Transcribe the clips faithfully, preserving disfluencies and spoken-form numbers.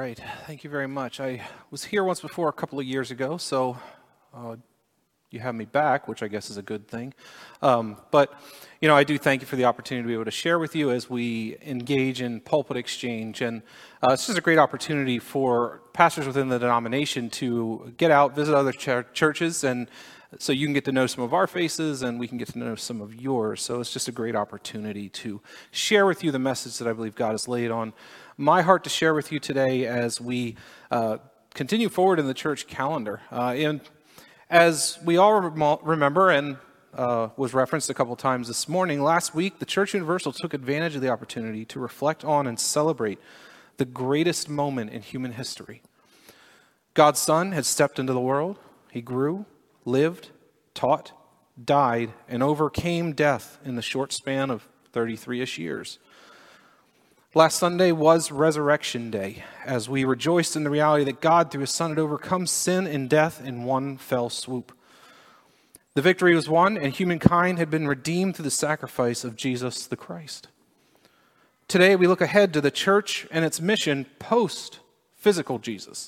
right. Thank you very much. I was here once before a couple of years ago, so uh, you have me back, which I guess is a good thing. Um, but, you know, I do thank you for the opportunity to be able to share with you as we engage in pulpit exchange. And uh, it's just a great opportunity for pastors within the denomination to get out, visit other ch- churches, and so you can get to know some of our faces and we can get to know some of yours. So it's just a great opportunity to share with you the message that I believe God has laid on my heart to share with you today as we uh, continue forward in the church calendar. Uh, and as we all rem- remember and uh, was referenced a couple times this morning, last week the Church Universal took advantage of the opportunity to reflect on and celebrate the greatest moment in human history. God's Son had stepped into the world. He grew, lived, taught, died, and overcame death in the short span of thirty-three-ish years. Last Sunday was Resurrection Day, as we rejoiced in the reality that God, through His Son, had overcome sin and death in one fell swoop. The victory was won, and humankind had been redeemed through the sacrifice of Jesus the Christ. Today, we look ahead to the church and its mission post-physical Jesus.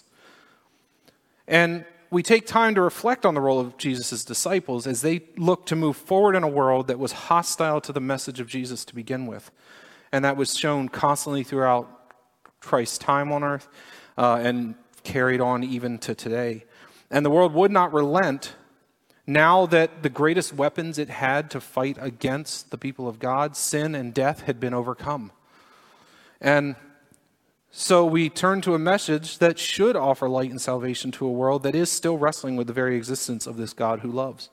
And we take time to reflect on the role of Jesus' disciples as they look to move forward in a world that was hostile to the message of Jesus to begin with. And that was shown constantly throughout Christ's time on earth uh, and carried on even to today. And the world would not relent now that the greatest weapons it had to fight against the people of God, sin and death, had been overcome. And so we turn to a message that should offer light and salvation to a world that is still wrestling with the very existence of this God who loves.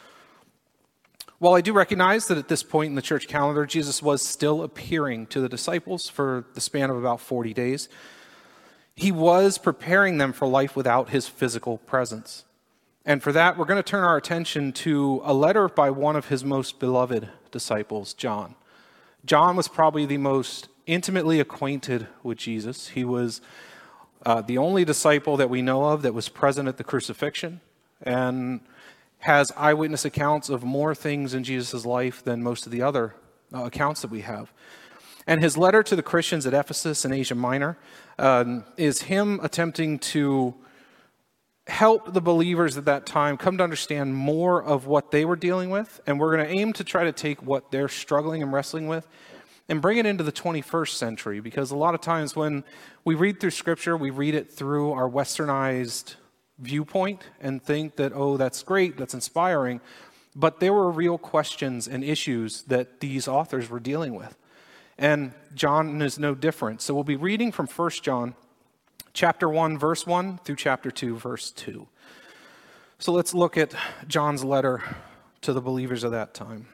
While I do recognize that at this point in the church calendar, Jesus was still appearing to the disciples for the span of about forty days, He was preparing them for life without His physical presence. And for that, we're going to turn our attention to a letter by one of His most beloved disciples, John. John was probably the most intimately acquainted with Jesus. He was uh, the only disciple that we know of that was present at the crucifixion and has eyewitness accounts of more things in Jesus' life than most of the other uh, accounts that we have. And his letter to the Christians at Ephesus and Asia Minor um, is him attempting to help the believers at that time come to understand more of what they were dealing with. And we're going to aim to try to take what they're struggling and wrestling with and bring it into the twenty-first century, because a lot of times when we read through Scripture, we read it through our westernized viewpoint and think that, oh, that's great, that's inspiring, but there were real questions and issues that these authors were dealing with. And John is no different. So we'll be reading from First John chapter one, verse one through chapter two, verse two. So let's look at John's letter to the believers of that time.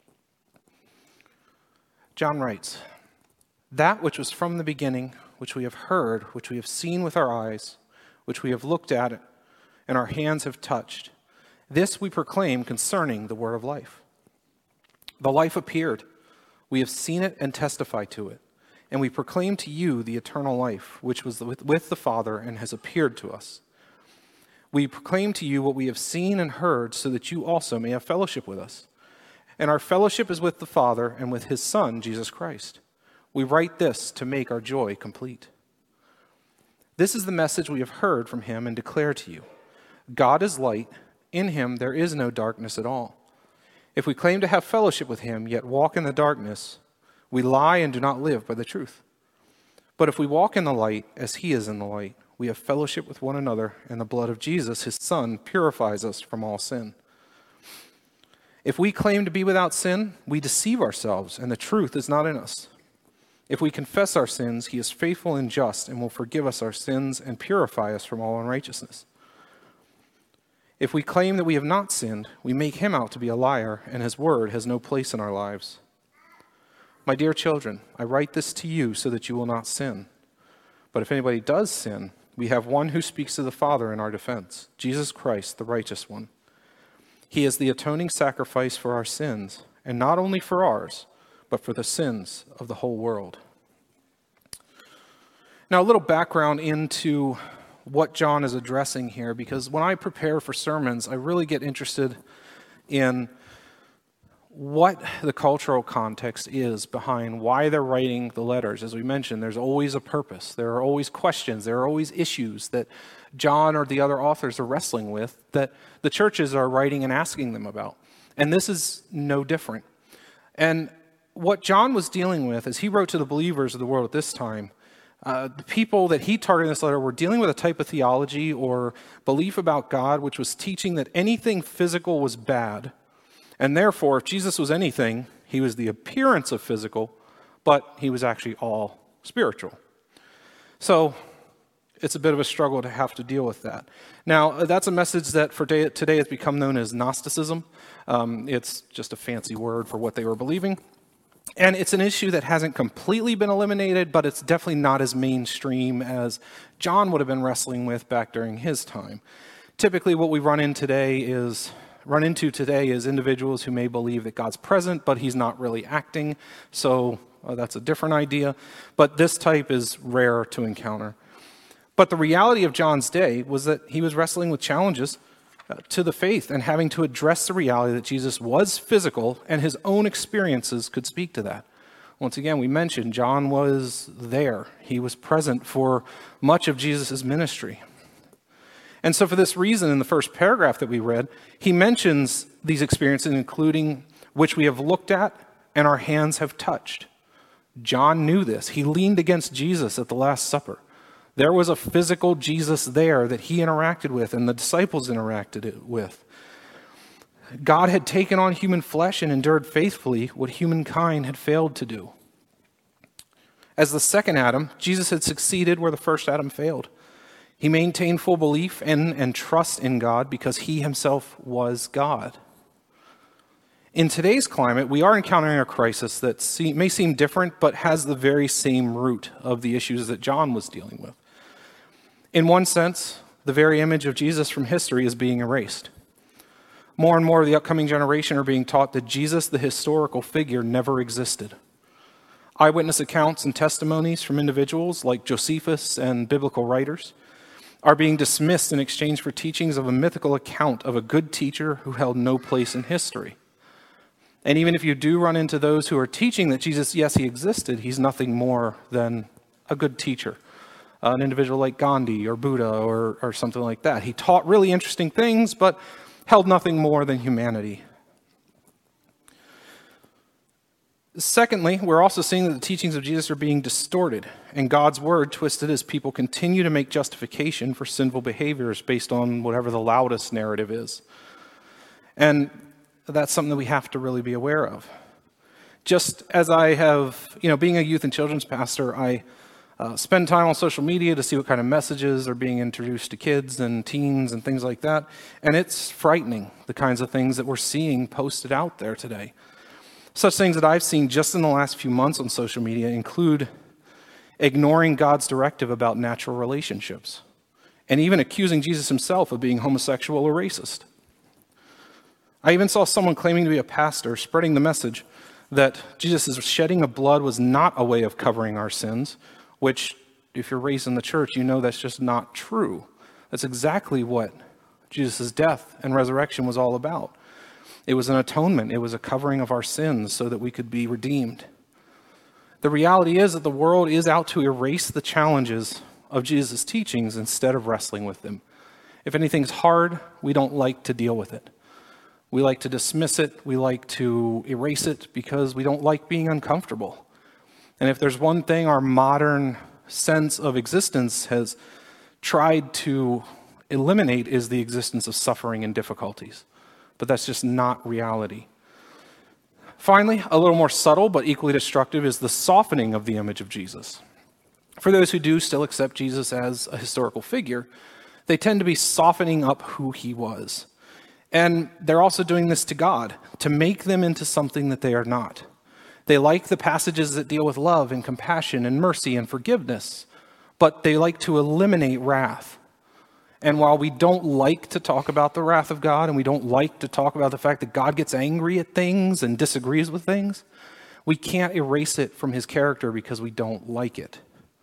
John writes, "That which was from the beginning, which we have heard, which we have seen with our eyes, which we have looked at, and our hands have touched, this we proclaim concerning the word of life. The life appeared. We have seen it and testify to it. And we proclaim to you the eternal life, which was with, with the Father and has appeared to us. We proclaim to you what we have seen and heard, so that you also may have fellowship with us. And our fellowship is with the Father and with His Son, Jesus Christ. We write this to make our joy complete. This is the message we have heard from Him and declare to you. God is light. In Him there is no darkness at all. If we claim to have fellowship with Him, yet walk in the darkness, we lie and do not live by the truth. But if we walk in the light, as He is in the light, we have fellowship with one another, and the blood of Jesus, His Son, purifies us from all sin. If we claim to be without sin, we deceive ourselves, and the truth is not in us. If we confess our sins, He is faithful and just and will forgive us our sins and purify us from all unrighteousness. If we claim that we have not sinned, we make Him out to be a liar, and His word has no place in our lives. My dear children, I write this to you so that you will not sin. But if anybody does sin, we have one who speaks to the Father in our defense, Jesus Christ, the righteous one. He is the atoning sacrifice for our sins, and not only for ours, but for the sins of the whole world." Now, a little background into what John is addressing here, because when I prepare for sermons, I really get interested in what the cultural context is behind why they're writing the letters. As we mentioned, there's always a purpose. There are always questions. There are always issues that John or the other authors are wrestling with that the churches are writing and asking them about. And this is no different. And what John was dealing with as he wrote to the believers of the world at this time, uh, the people that he targeted in this letter were dealing with a type of theology or belief about God which was teaching that anything physical was bad. And therefore, if Jesus was anything, he was the appearance of physical, but he was actually all spiritual. So it's a bit of a struggle to have to deal with that. Now, that's a message that for day, today has become known as Gnosticism. Um, it's just a fancy word for what they were believing. And it's an issue that hasn't completely been eliminated, but it's definitely not as mainstream as John would have been wrestling with back during his time. Typically, what we run in today is run into today is individuals who may believe that God's present, but he's not really acting. So uh, that's a different idea. But this type is rare to encounter. But the reality of John's day was that he was wrestling with challenges uh, to the faith and having to address the reality that Jesus was physical and his own experiences could speak to that. Once again, we mentioned John was there. He was present for much of Jesus' ministry. And so for this reason, in the first paragraph that we read, he mentions these experiences, including which we have looked at and our hands have touched. John knew this. He leaned against Jesus at the Last Supper. There was a physical Jesus there that he interacted with and the disciples interacted with. God had taken on human flesh and endured faithfully what humankind had failed to do. As the second Adam, Jesus had succeeded where the first Adam failed. He maintained full belief in and trust in God because he himself was God. In today's climate, we are encountering a crisis that see, may seem different, but has the very same root of the issues that John was dealing with. In one sense, the very image of Jesus from history is being erased. More and more of the upcoming generation are being taught that Jesus, the historical figure, never existed. Eyewitness accounts and testimonies from individuals like Josephus and biblical writers are being dismissed in exchange for teachings of a mythical account of a good teacher who held no place in history. And even if you do run into those who are teaching that Jesus, yes, he existed, he's nothing more than a good teacher. Uh, an individual like Gandhi or Buddha or, or something like that. He taught really interesting things, but held nothing more than humanity. Secondly, we're also seeing that the teachings of Jesus are being distorted and God's word twisted as people continue to make justification for sinful behaviors based on whatever the loudest narrative is. And that's something that we have to really be aware of. Just as I have, you know, being a youth and children's pastor, I uh, spend time on social media to see what kind of messages are being introduced to kids and teens and things like that. And it's frightening, the kinds of things that we're seeing posted out there today. Such things that I've seen just in the last few months on social media include ignoring God's directive about natural relationships, and even accusing Jesus himself of being homosexual or racist. I even saw someone claiming to be a pastor spreading the message that Jesus' shedding of blood was not a way of covering our sins, which, if you're raised in the church, you know that's just not true. That's exactly what Jesus' death and resurrection was all about. It was an atonement. It was a covering of our sins so that we could be redeemed. The reality is that the world is out to erase the challenges of Jesus' teachings instead of wrestling with them. If anything's hard, we don't like to deal with it. We like to dismiss it. We like to erase it because we don't like being uncomfortable. And if there's one thing our modern sense of existence has tried to eliminate is the existence of suffering and difficulties. But that's just not reality. Finally, a little more subtle but equally destructive is the softening of the image of Jesus. For those who do still accept Jesus as a historical figure, they tend to be softening up who he was. And they're also doing this to God, to make them into something that they are not. They like the passages that deal with love and compassion and mercy and forgiveness, but they like to eliminate wrath. And while we don't like to talk about the wrath of God, and we don't like to talk about the fact that God gets angry at things and disagrees with things, we can't erase it from his character because we don't like it.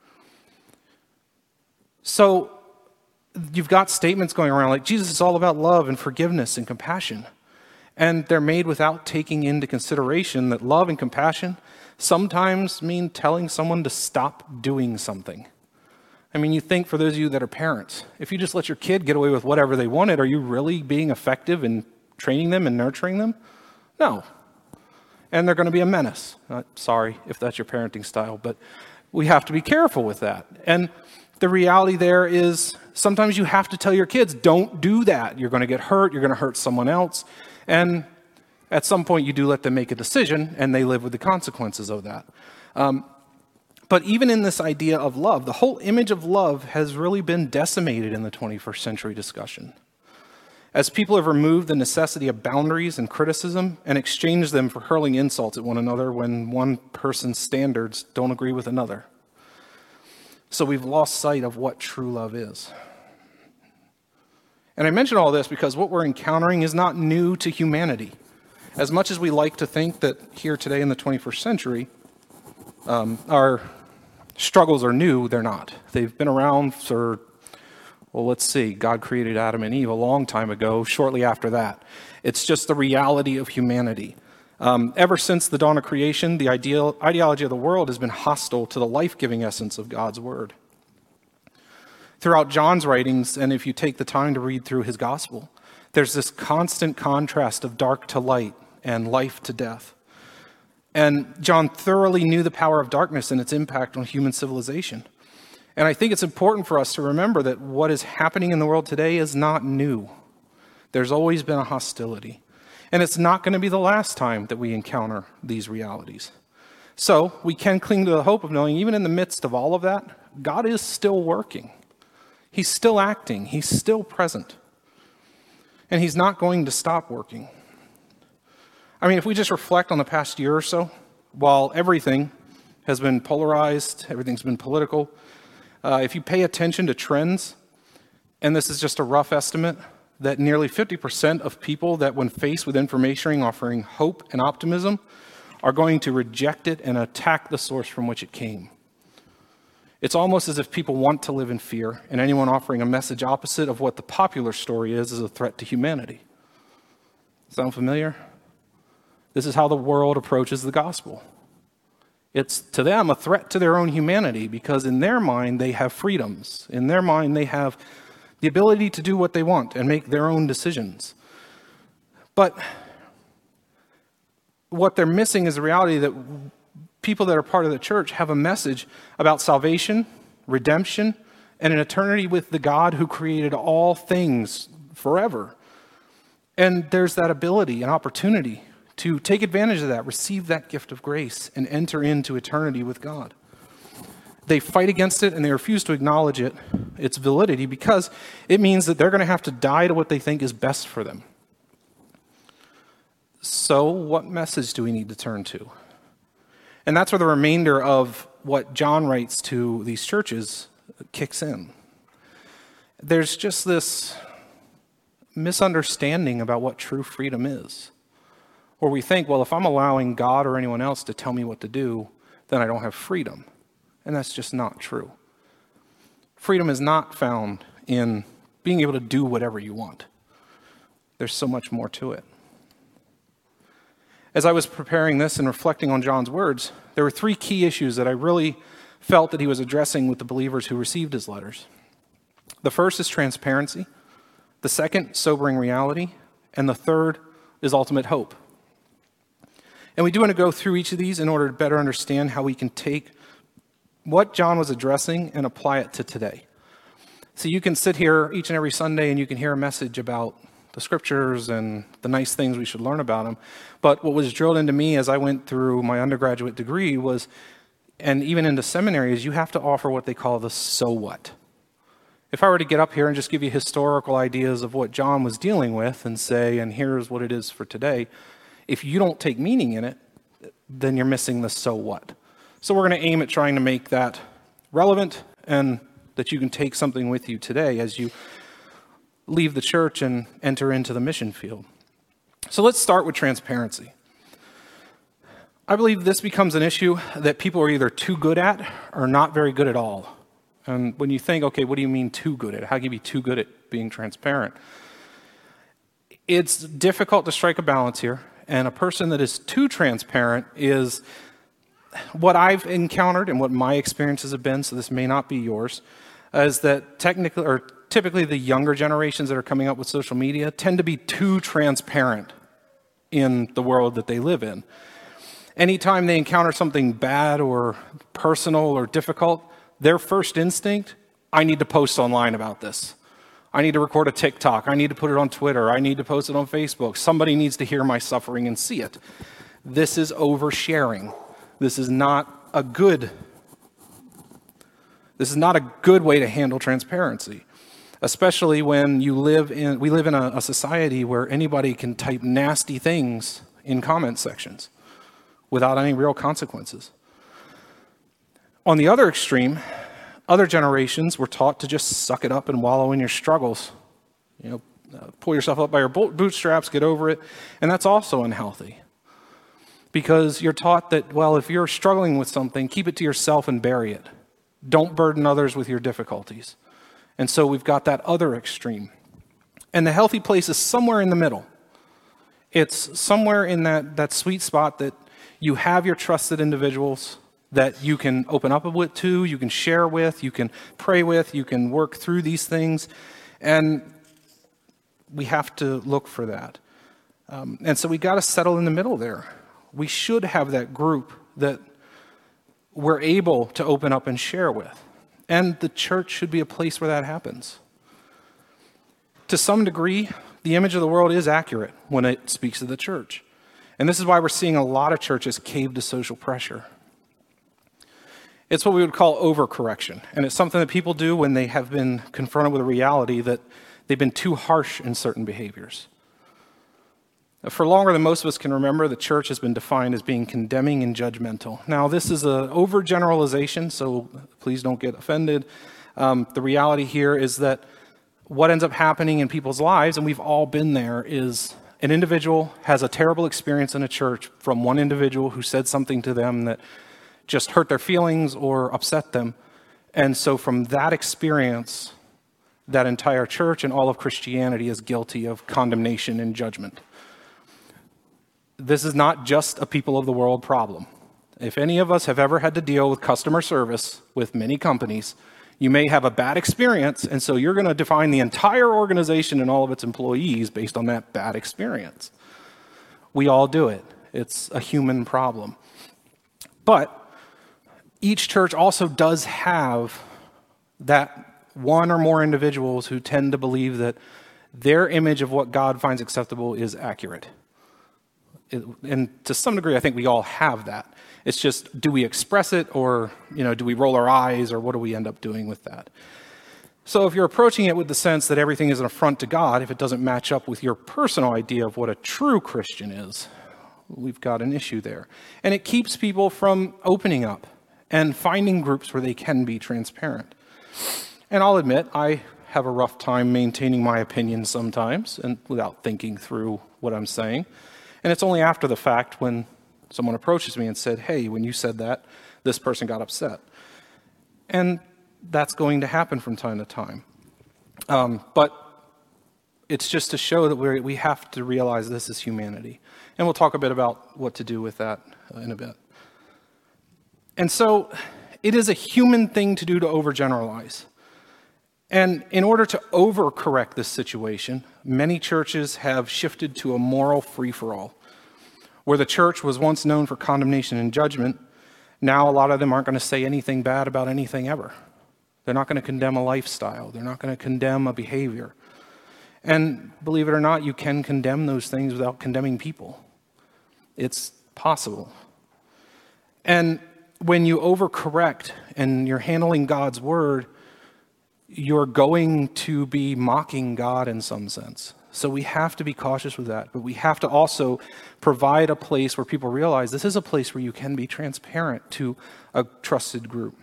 So you've got statements going around like Jesus is all about love and forgiveness and compassion. And they're made without taking into consideration that love and compassion sometimes mean telling someone to stop doing something. I mean, you think for those of you that are parents, if you just let your kid get away with whatever they wanted, are you really being effective in training them and nurturing them? No. And they're going to be a menace. Uh, sorry if that's your parenting style, but we have to be careful with that. And the reality there is sometimes you have to tell your kids, don't do that. You're going to get hurt. You're going to hurt someone else. And at some point you do let them make a decision and they live with the consequences of that. Um, but even in this idea of love, the whole image of love has really been decimated in the twenty-first century discussion. As people have removed the necessity of boundaries and criticism and exchanged them for hurling insults at one another when one person's standards don't agree with another. So we've lost sight of what true love is. And I mention all this because what we're encountering is not new to humanity. As much as we like to think that here today in the twenty-first century, um, our struggles are new, they're not. They've been around for, well, let's see, God created Adam and Eve a long time ago, shortly after that. It's just the reality of humanity. Um, ever since the dawn of creation, the ideal, ideology of the world has been hostile to the life-giving essence of God's word. Throughout John's writings, and if you take the time to read through his gospel, there's this constant contrast of dark to light and life to death. And John thoroughly knew the power of darkness and its impact on human civilization. And I think it's important for us to remember that what is happening in the world today is not new. There's always been a hostility. And it's not going to be the last time that we encounter these realities. So we can cling to the hope of knowing, even in the midst of all of that, God is still working. He's still acting. He's still present. And he's not going to stop working. I mean, if we just reflect on the past year or so, while everything has been polarized, everything's been political, uh, if you pay attention to trends, and this is just a rough estimate, that nearly fifty percent of people that when faced with information offering hope and optimism are going to reject it and attack the source from which it came. It's almost as if people want to live in fear, and anyone offering a message opposite of what the popular story is is a threat to humanity. Sound familiar? This is how the world approaches the gospel. It's to them a threat to their own humanity because in their mind they have freedoms. In their mind they have the ability to do what they want and make their own decisions. But what they're missing is the reality that people that are part of the church have a message about salvation, redemption, and an eternity with the God who created all things forever. And there's that ability and opportunity to take advantage of that, receive that gift of grace, and enter into eternity with God. They fight against it and they refuse to acknowledge it, its validity, because it means that they're going to have to die to what they think is best for them. So what message do we need to turn to? And that's where the remainder of what John writes to these churches kicks in. There's just this misunderstanding about what true freedom is. Where we think, well, if I'm allowing God or anyone else to tell me what to do, then I don't have freedom. And that's just not true. Freedom is not found in being able to do whatever you want. There's so much more to it. As I was preparing this and reflecting on John's words, there were three key issues that I really felt that he was addressing with the believers who received his letters. The first is transparency. The second, sobering reality. And the third is ultimate hope. And we do want to go through each of these in order to better understand how we can take what John was addressing and apply it to today. So you can sit here each and every Sunday and you can hear a message about the scriptures and the nice things we should learn about them. But what was drilled into me as I went through my undergraduate degree was, and even into seminary, is you have to offer what they call the so what. If I were to get up here and just give you historical ideas of what John was dealing with and say, and here's what it is for today, if you don't take meaning in it, then you're missing the so what. So we're going to aim at trying to make that relevant and that you can take something with you today as you leave the church and enter into the mission field. So let's start with transparency. I believe this becomes an issue that people are either too good at or not very good at all. And when you think, okay, what do you mean too good at? How can you be too good at being transparent? It's difficult to strike a balance here, and a person that is too transparent is what I've encountered and what my experiences have been, so this may not be yours, is that technically, or typically the younger generations that are coming up with social media tend to be too transparent in the world that they live in. Anytime they encounter something bad or personal or difficult, their first instinct, I need to post online about this. I need to record a TikTok. I need to put it on Twitter. I need to post it on Facebook. Somebody needs to hear my suffering and see it. This is oversharing. This is not a good, this is not a good way to handle transparency, especially when you live in, we live in a, a society where anybody can type nasty things in comment sections without any real consequences. On the other extreme, other generations were taught to just suck it up and wallow in your struggles. You know, uh, pull yourself up by your bootstraps, get over it, and that's also unhealthy. Because you're taught that, well, if you're struggling with something, keep it to yourself and bury it. Don't burden others with your difficulties. And so we've got that other extreme. And the healthy place is somewhere in the middle. It's somewhere in that, that sweet spot that you have your trusted individuals that you can open up with to, you can share with, you can pray with, you can work through these things. And we have to look for that. Um, and so we got to settle in the middle there. We should have that group that we're able to open up and share with. And the church should be a place where that happens. To some degree, the image of the world is accurate when it speaks of the church. And this is why we're seeing a lot of churches cave to social pressure. It's what we would call overcorrection. And it's something that people do when they have been confronted with a reality that they've been too harsh in certain behaviors. For longer than most of us can remember, the church has been defined as being condemning and judgmental. Now, this is an overgeneralization, so please don't get offended. Um, the reality here is that what ends up happening in people's lives, and we've all been there, is an individual has a terrible experience in a church from one individual who said something to them that just hurt their feelings or upset them. And so from that experience, that entire church and all of Christianity is guilty of condemnation and judgment. This is not just a people of the world problem. If any of us have ever had to deal with customer service with many companies, you may have a bad experience, and so you're going to define the entire organization and all of its employees based on that bad experience. We all do it. It's a human problem. But each church also does have that one or more individuals who tend to believe that their image of what God finds acceptable is accurate. It, and to some degree, I think we all have that. It's just, do we express it, or, you know, do we roll our eyes, or what do we end up doing with that? So if you're approaching it with the sense that everything is an affront to God, if it doesn't match up with your personal idea of what a true Christian is, we've got an issue there. And it keeps people from opening up and finding groups where they can be transparent. And I'll admit, I have a rough time maintaining my opinions sometimes, and without thinking through what I'm saying. And it's only after the fact when someone approaches me and said, hey, when you said that, this person got upset. And that's going to happen from time to time. Um, but it's just to show that we're, we have to realize this is humanity. And we'll talk a bit about what to do with that uh, in a bit. And so it is a human thing to do to overgeneralize. And in order to overcorrect this situation, many churches have shifted to a moral free-for-all. Where the church was once known for condemnation and judgment, now a lot of them aren't going to say anything bad about anything ever. They're not going to condemn a lifestyle. They're not going to condemn a behavior. And believe it or not, you can condemn those things without condemning people. It's possible. And when you overcorrect and you're handling God's word, you're going to be mocking God in some sense. So we have to be cautious with that, but we have to also provide a place where people realize this is a place where you can be transparent to a trusted group.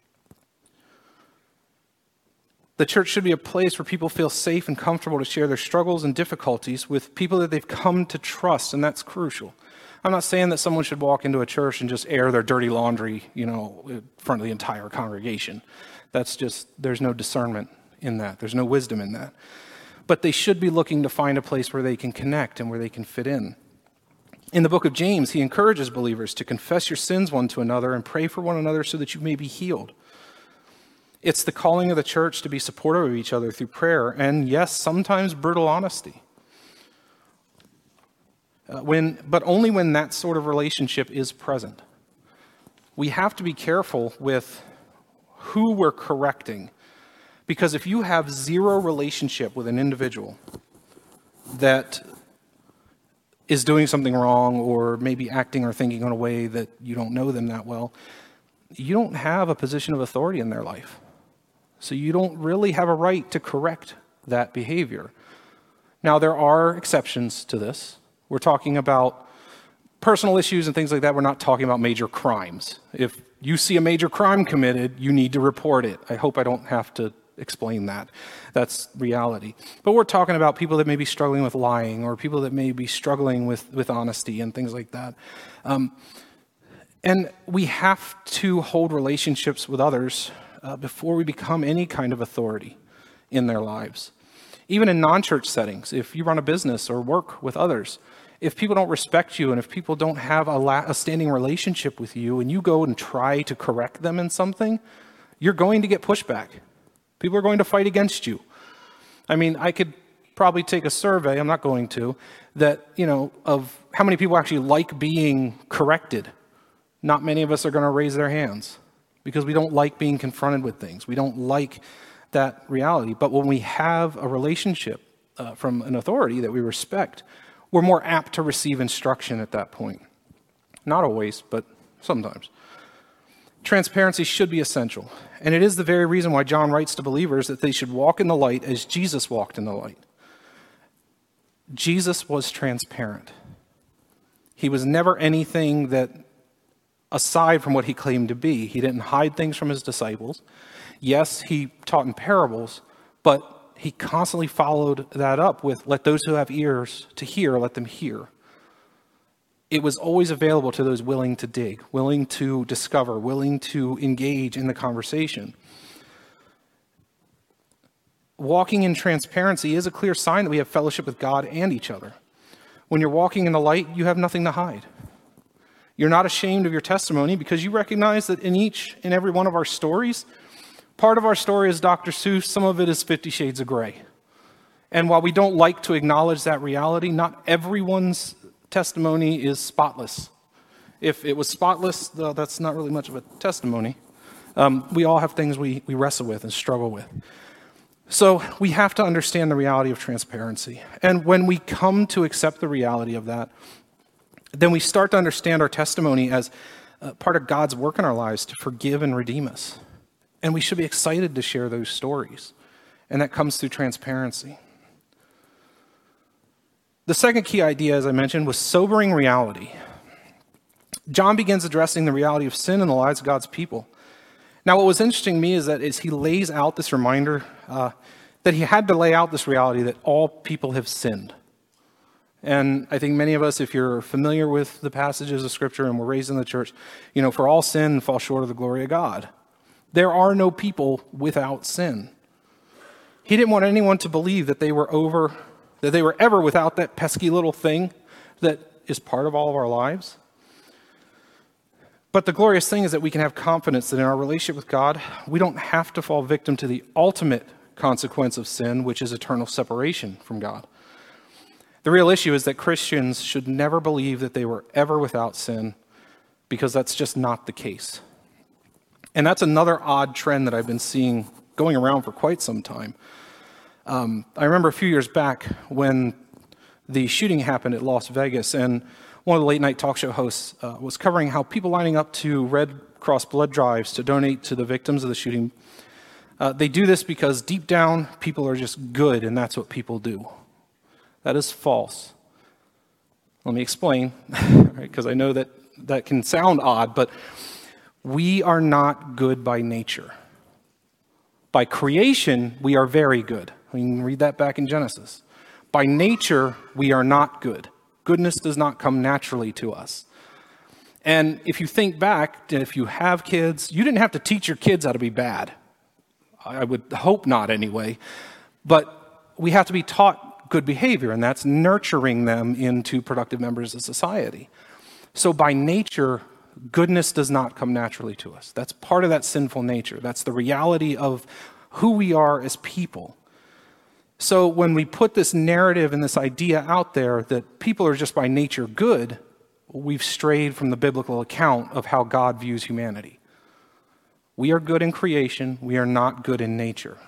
The church should be a place where people feel safe and comfortable to share their struggles and difficulties with people that they've come to trust, and that's crucial. I'm not saying that someone should walk into a church and just air their dirty laundry, you know, in front of the entire congregation. That's just, there's no discernment in that. There's no wisdom in that. but they should be looking to find a place where they can connect and where they can fit in. In the book of James, he encourages believers to confess your sins one to another and pray for one another so that you may be healed. It's the calling of the church to be supportive of each other through prayer and, yes, sometimes brutal honesty. Uh, when, but only when that sort of relationship is present. We have to be careful with who we're correcting, because if you have zero relationship with an individual that is doing something wrong or maybe acting or thinking in a way that you don't know them that well, you don't have a position of authority in their life. So you don't really have a right to correct that behavior. Now, there are exceptions to this. We're talking about personal issues and things like that. We're not talking about major crimes. If you see a major crime committed, you need to report it. I hope I don't have to explain that. That's reality. But we're talking about people that may be struggling with lying or people that may be struggling with, with honesty and things like that. Um, and we have to hold relationships with others uh, before we become any kind of authority in their lives. Even in non-church settings, if you run a business or work with others, if people don't respect you and if people don't have a, la- a standing relationship with you and you go and try to correct them in something, you're going to get pushback. People are going to fight against you. I mean, I could probably take a survey, I'm not going to, that, you know, of how many people actually like being corrected. Not many of us are going to raise their hands because we don't like being confronted with things. We don't like that reality. But when we have a relationship uh, from an authority that we respect, we're more apt to receive instruction at that point. Not always, but sometimes. Transparency should be essential. And it is the very reason why John writes to believers that they should walk in the light as Jesus walked in the light. Jesus was transparent. He was never anything that, aside from what he claimed to be, he didn't hide things from his disciples. Yes, he taught in parables, but he constantly followed that up with, let those who have ears to hear, let them hear. It was always available to those willing to dig, willing to discover, willing to engage in the conversation. Walking in transparency is a clear sign that we have fellowship with God and each other. When you're walking in the light, you have nothing to hide. You're not ashamed of your testimony because you recognize that in each and every one of our stories, part of our story is Doctor Seuss, some of it is Fifty Shades of Grey. And while we don't like to acknowledge that reality, not everyone's testimony is spotless. If it was spotless, though, that's not really much of a testimony. Um, we all have things we, we wrestle with and struggle with. So we have to understand the reality of transparency. And when we come to accept the reality of that, then we start to understand our testimony as uh, part of God's work in our lives to forgive and redeem us. And we should be excited to share those stories. And that comes through transparency. The second key idea, as I mentioned, was sobering reality. John begins addressing the reality of sin in the lives of God's people. Now, what was interesting to me is that as he lays out this reminder, uh, that he had to lay out this reality that all people have sinned. And I think many of us, if you're familiar with the passages of Scripture and were raised in the church, you know, for all sin fall short of the glory of God. There are no people without sin. He didn't want anyone to believe that they were over, that they were ever without that pesky little thing that is part of all of our lives. But the glorious thing is that we can have confidence that in our relationship with God, we don't have to fall victim to the ultimate consequence of sin, which is eternal separation from God. The real issue is that Christians should never believe that they were ever without sin, because that's just not the case. And that's another odd trend that I've been seeing going around for quite some time. Um, I remember a few years back when the shooting happened at Las Vegas, and one of the late night talk show hosts uh, was covering how people lining up to Red Cross blood drives to donate to the victims of the shooting, uh, they do this because deep down people are just good and that's what people do. That is false. Let me explain, because right, I know that that can sound odd, but we are not good by nature. By creation, we are very good. We can read that back in Genesis. By nature, we are not good. Goodness does not come naturally to us. And if you think back, if you have kids, you didn't have to teach your kids how to be bad. I would hope not anyway. But we have to be taught good behavior, and that's nurturing them into productive members of society. So by nature, goodness does not come naturally to us. That's part of that sinful nature. That's the reality of who we are as people. So when we put this narrative and this idea out there that people are just by nature good, we've strayed from the biblical account of how God views humanity. We are good in creation. We are not good in nature.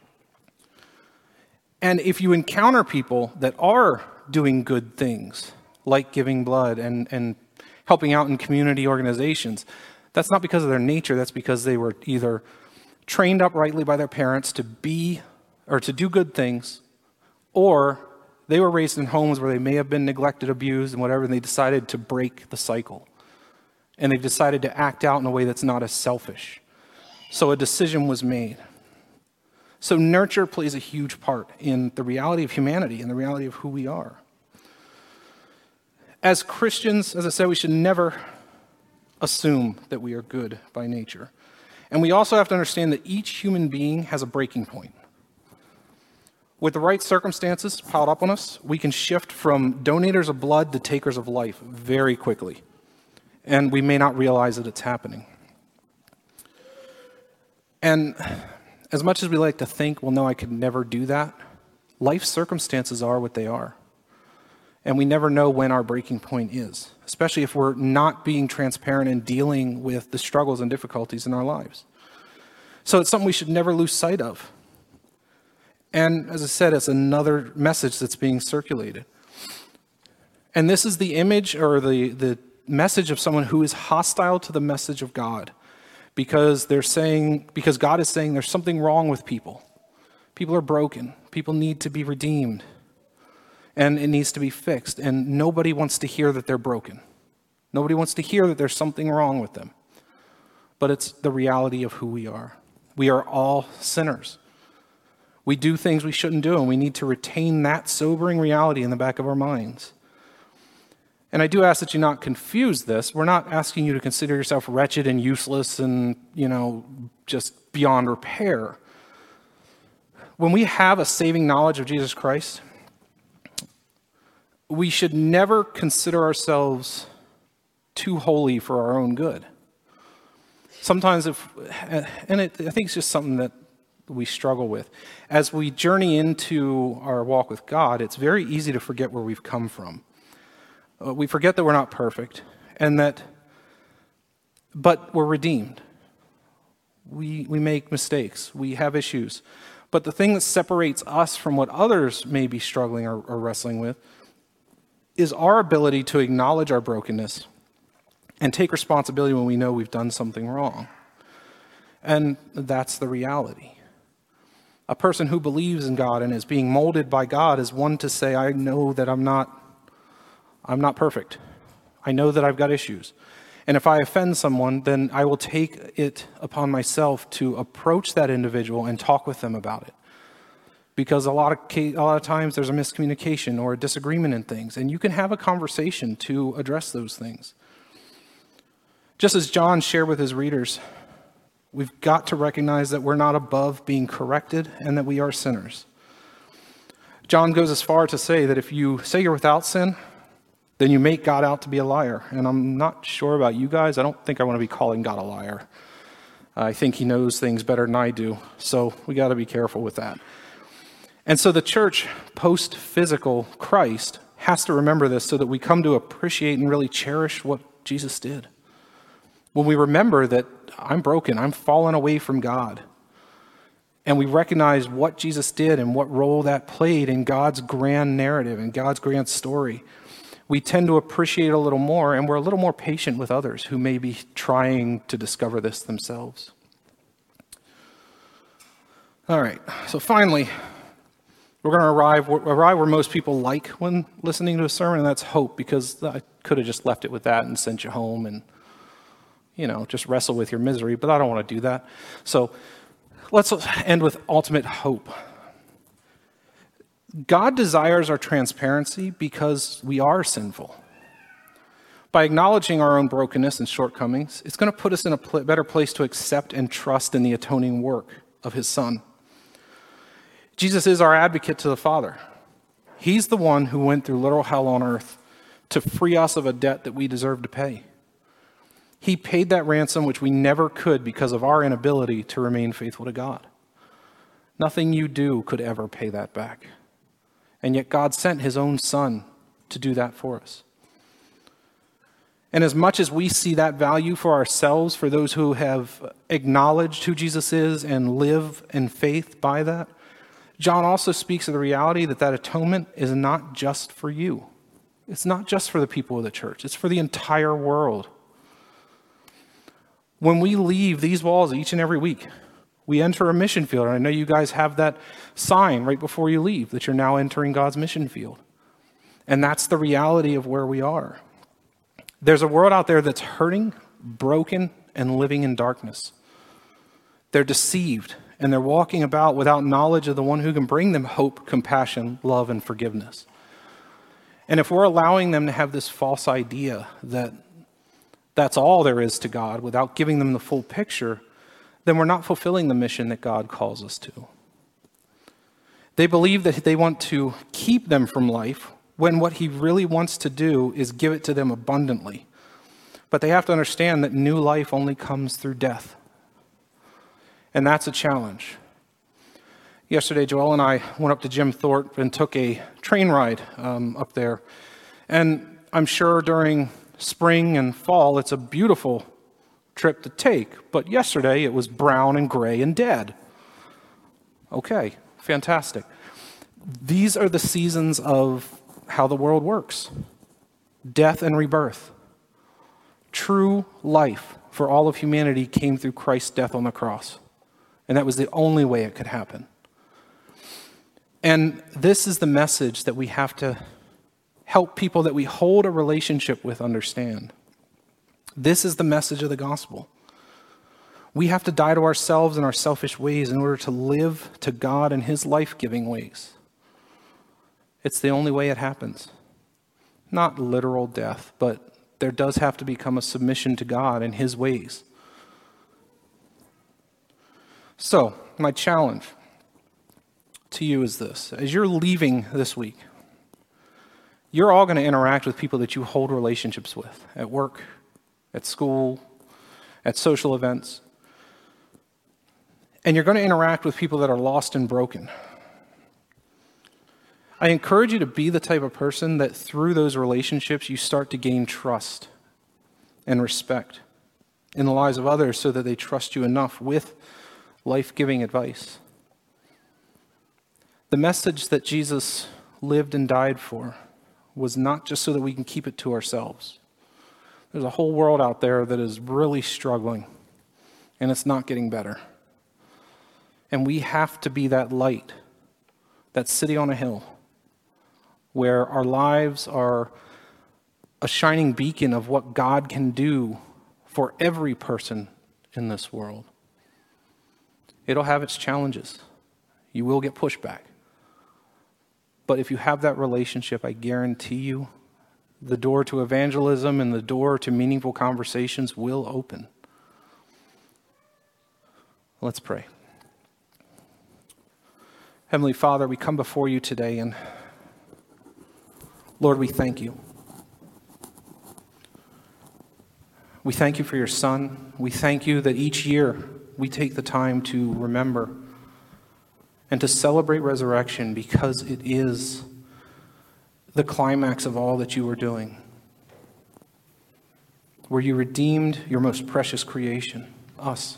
And if you encounter people that are doing good things, like giving blood and, and helping out in community organizations, that's not because of their nature. That's because they were either trained up rightly by their parents to be or to do good things, or they were raised in homes where they may have been neglected, abused, and whatever, and they decided to break the cycle. And they've decided to act out in a way that's not as selfish. So a decision was made. So nurture plays a huge part in the reality of humanity and the reality of who we are. As Christians, as I said, we should never assume that we are good by nature. And we also have to understand that each human being has a breaking point. With the right circumstances piled up on us, we can shift from donators of blood to takers of life very quickly. And we may not realize that it's happening. And as much as we like to think, well, no, I could never do that, life circumstances are what they are. And we never know when our breaking point is, especially if we're not being transparent and dealing with the struggles and difficulties in our lives. So it's something we should never lose sight of. And as I said, it's another message that's being circulated. And this is the image or the, the message of someone who is hostile to the message of God. Because they're saying, because God is saying there's something wrong with people. People are broken. People need to be redeemed. And it needs to be fixed. And nobody wants to hear that they're broken. Nobody wants to hear that there's something wrong with them. But it's the reality of who we are. We are all sinners. We do things we shouldn't do, and we need to retain that sobering reality in the back of our minds. And I do ask that you not confuse this. We're not asking you to consider yourself wretched and useless and, you know, just beyond repair. When we have a saving knowledge of Jesus Christ, we should never consider ourselves too holy for our own good. Sometimes if, and it, I think it's just something that we struggle with. As we journey into our walk with God, it's very easy to forget where we've come from. Uh, we forget that we're not perfect, and that, but we're redeemed. We we make mistakes. We have issues. But the thing that separates us from what others may be struggling or, or wrestling with is our ability to acknowledge our brokenness and take responsibility when we know we've done something wrong. And that's the reality. A person who believes in God and is being molded by God is one to say, I know that I'm not, I'm not perfect. I know that I've got issues. And if I offend someone, then I will take it upon myself to approach that individual and talk with them about it. Because a lot of a lot of times there's a miscommunication or a disagreement in things, and you can have a conversation to address those things. Just as John shared with his readers, we've got to recognize that we're not above being corrected and that we are sinners. John goes as far to say that if you say you're without sin, then you make God out to be a liar. And I'm not sure about you guys. I don't think I want to be calling God a liar. I think he knows things better than I do. So we got to be careful with that. And so the church, post-physical Christ, has to remember this so that we come to appreciate and really cherish what Jesus did. When we remember that I'm broken, I'm fallen away from God, and we recognize what Jesus did and what role that played in God's grand narrative and God's grand story, we tend to appreciate it a little more, and we're a little more patient with others who may be trying to discover this themselves. All right, so finally, we're going to arrive, arrive where most people like when listening to a sermon, and that's hope, because I could have just left it with that and sent you home and, you know, just wrestle with your misery, but I don't want to do that. So let's end with ultimate hope. God desires our transparency because we are sinful. By acknowledging our own brokenness and shortcomings, it's going to put us in a pl- better place to accept and trust in the atoning work of his Son. Jesus is our advocate to the Father. He's the one who went through literal hell on earth to free us of a debt that we deserve to pay. He paid that ransom which we never could because of our inability to remain faithful to God. Nothing you do could ever pay that back. And yet God sent his own Son to do that for us. And as much as we see that value for ourselves, for those who have acknowledged who Jesus is and live in faith by that, John also speaks of the reality that that atonement is not just for you. It's not just for the people of the church. It's for the entire world. When we leave these walls each and every week, we enter a mission field. And I know you guys have that sign right before you leave that you're now entering God's mission field. And that's the reality of where we are. There's a world out there that's hurting, broken, and living in darkness. They're deceived, and they're walking about without knowledge of the one who can bring them hope, compassion, love, and forgiveness. And if we're allowing them to have this false idea that that's all there is to God without giving them the full picture, then we're not fulfilling the mission that God calls us to. They believe that they want to keep them from life when what he really wants to do is give it to them abundantly. But they have to understand that new life only comes through death. And that's a challenge. Yesterday, Joel and I went up to Jim Thorpe and took a train ride um, up there. And I'm sure during spring and fall, it's a beautiful trip to take. But yesterday, it was brown and gray and dead. Okay, fantastic. These are the seasons of how the world works. Death and rebirth. True life for all of humanity came through Christ's death on the cross. And that was the only way it could happen. And this is the message that we have to help people that we hold a relationship with understand. This is the message of the gospel. We have to die to ourselves and our selfish ways in order to live to God and his life-giving ways. It's the only way it happens. Not literal death, but there does have to become a submission to God and his ways. So, my challenge to you is this. As you're leaving this week, you're all going to interact with people that you hold relationships with at work, at school, at social events. And you're going to interact with people that are lost and broken. I encourage you to be the type of person that through those relationships you start to gain trust and respect in the lives of others so that they trust you enough with life-giving advice. The message that Jesus lived and died for was not just so that we can keep it to ourselves. There's a whole world out there that is really struggling, and it's not getting better. And we have to be that light, that city on a hill, where our lives are a shining beacon of what God can do for every person in this world. It'll have its challenges. You will get pushback. But if you have that relationship, I guarantee you, the door to evangelism and the door to meaningful conversations will open. Let's pray. Heavenly Father, we come before you today, and Lord, we thank you. We thank you for your Son. We thank you that each year we take the time to remember and to celebrate resurrection because it is the climax of all that you were doing, where you redeemed your most precious creation, us.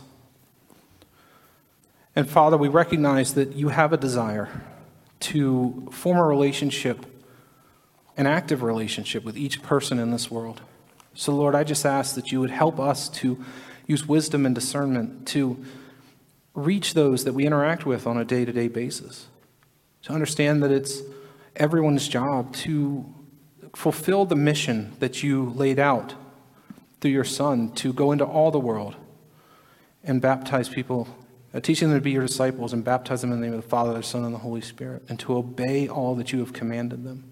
And Father, we recognize that you have a desire to form a relationship, an active relationship with each person in this world. So Lord, I just ask that you would help us to use wisdom and discernment to reach those that we interact with on a day-to-day basis, to understand that it's everyone's job to fulfill the mission that you laid out through your Son, to go into all the world and baptize people, uh, teaching them to be your disciples and baptize them in the name of the Father, the Son, and the Holy Spirit, and to obey all that you have commanded them.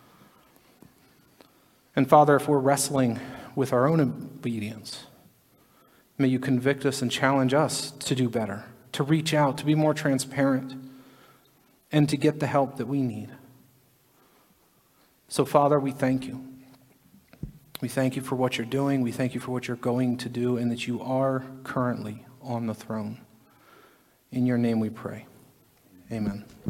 And Father, if we're wrestling with our own obedience, may you convict us and challenge us to do better, to reach out, to be more transparent, and to get the help that we need. So, Father, we thank you. We thank you for what you're doing. We thank you for what you're going to do, and that you are currently on the throne. In your name we pray. Amen.